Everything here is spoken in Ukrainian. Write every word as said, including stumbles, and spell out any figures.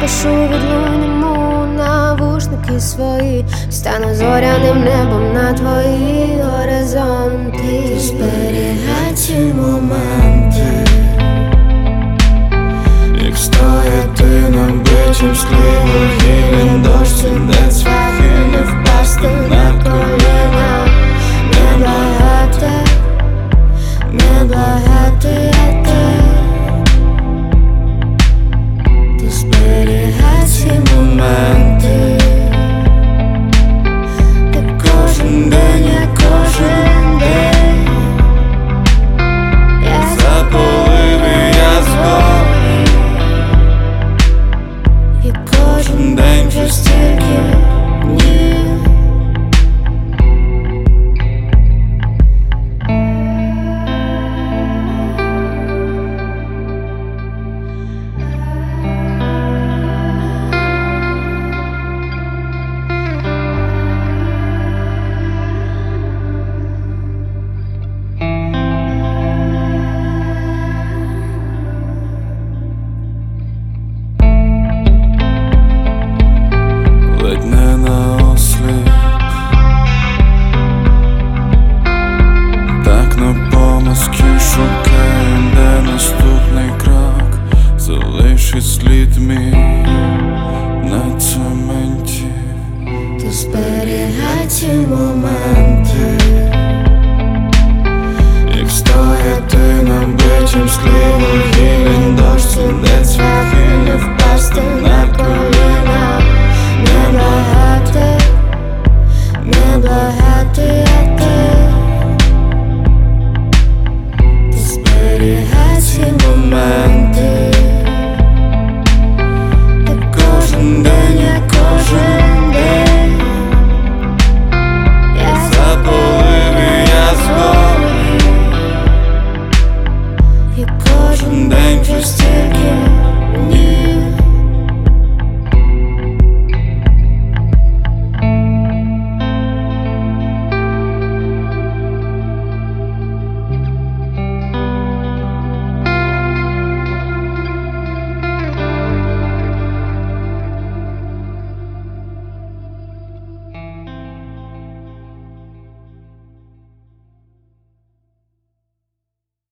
запишу відлунному навушники свої, стану зоряним небом на твої горизонти. Зберігай ці моменти, як стояти на бичім склі, вугіллям дощі, де цвяхи, не впасти на коліна, не благати, не благати. Ти зберігай ці моменти, де кожен день, як кожен день я запалив і я згорів, і кожен день вже стільки днів. Ледь не наосліп, так на помазки шукаєм, де наступний крок залишить слід мій на цементі. Ти зберігай ці моменти,